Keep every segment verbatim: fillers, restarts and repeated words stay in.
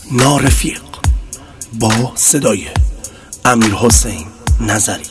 نارفیق با صدای امیرحسین نظری.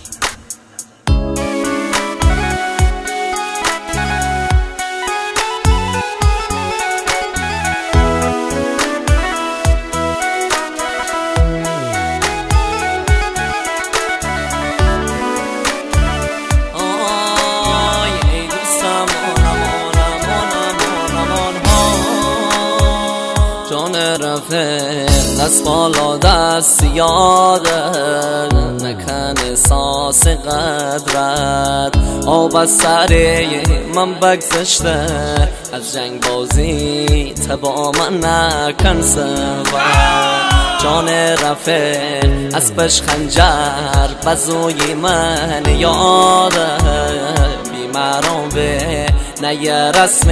رفیق از بالا دست یاده نکن احساس قدرت آب از سر من بگذشته از جنگ بازی تبا من نکن سوار جان رفیق از پش خنجر بزوی من یاده بیمارم به نی رسم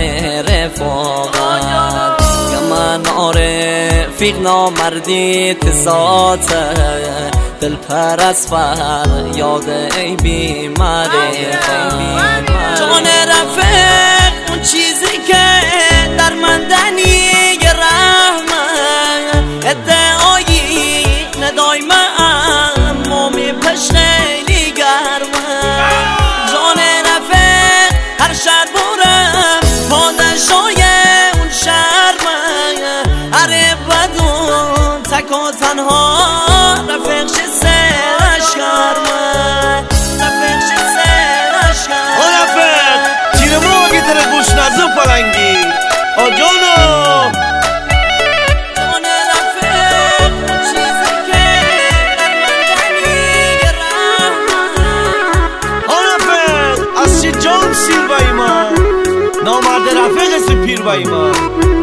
رفاقت من رفیق نامردی تزاته دل پر از فر یاد ای بیماری جان رفیق اون چیزی که در مندنی رحمه ادعایی ندای من مومی پش خیلی گرمه جان رفیق هر شهر برم پادشای اون شرمه اره بدون تک و تنها رفیقش سرش کرمه رفیقش سرش کرمه آ رفیق تیر ما اگه تره گوش نزو پلنگی آ جانو جان رفیق چیزی که در مندنی رحمه آ رفیق از چی جان سیر بایی ما نامرد رفیق سپیر بایی ما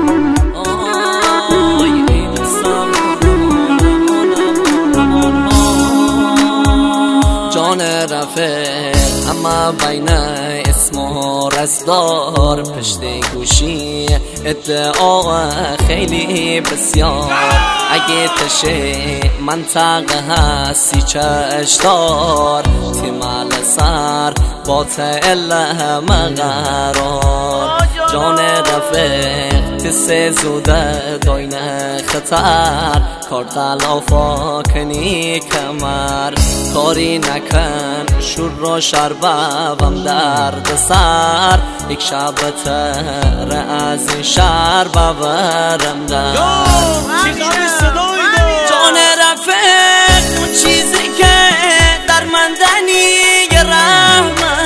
جان رفیق اما بین اسم و رزدار پشت گوشی ادعا خیلی بسیار اگه تشه منطقه هستی چشدار تیمال سر با تله مقرار جان رفیق تسه زوده دوین خطر کار غلافا کنی کمر کاری نکن شور را شربم درد سر یک شب تر از این شهر ببرم در جان رفیق اون چیزی که در مندنی رحمه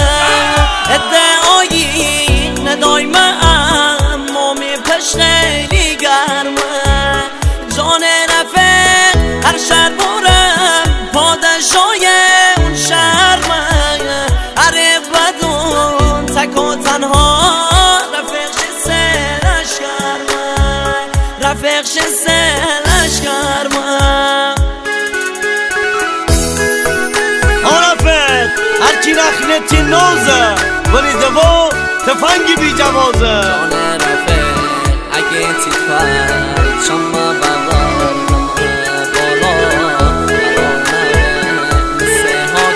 ادعایی ندای من مومی پش خیلی گرمه جان رفیق هر شهر برم پادشای اون شرمه اره بدون تک و تنها رفیقش سرش کرمه رفیقش سرش کرمه آ رفیق هرچی نخینتی نوزه ولی دوا تفنگی بی جوازه جان رفیق اگه تیفر شما ببار بالا مثل ها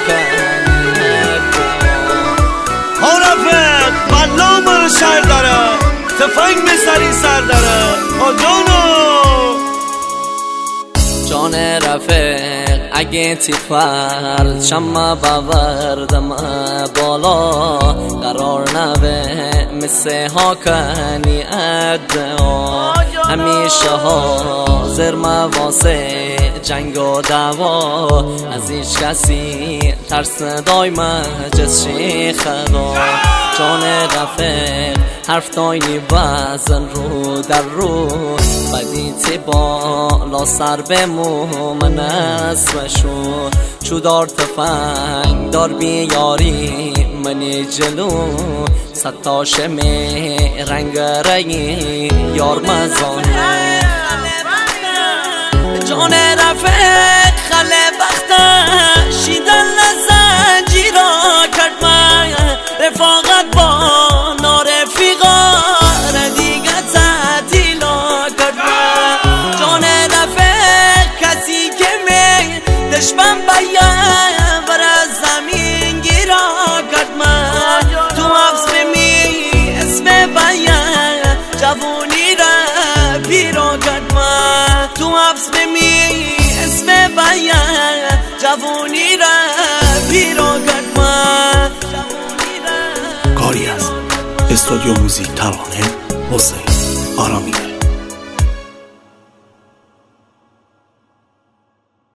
آ رفیق بلا من شهر داره تفنگ به سری سر داره آ جانو جان رفیق اگه تیفر شما بوردم بالا قرار نبه مثل ها کنی ادعا همیشه حاضر مواسه جنگ و دعوا از هیچ کسی ترس ندای مجلس خدا جان رفیق حرف داینی بزن رو در رو بدیتی بالا سر به مومن اسمشو چو دار تفنگ دار بیاری منی جلو ستاش می رنگ رنگی یار مزانه جان رفیق خله بخته شیدن زنجیرا کرد من رفاقت با نارفیقا دیگه تعطیلا کرد من جان رفیق کسی که می دشمن باید بر از زمین گیرا کرد من تو حفظ بمی اسم باید جوونی را پیرا کرد من تو حبس بمی اسم باید جوانی را پیرا کرد من. کاری از استودیو موزیک ترانه حسین آرامی.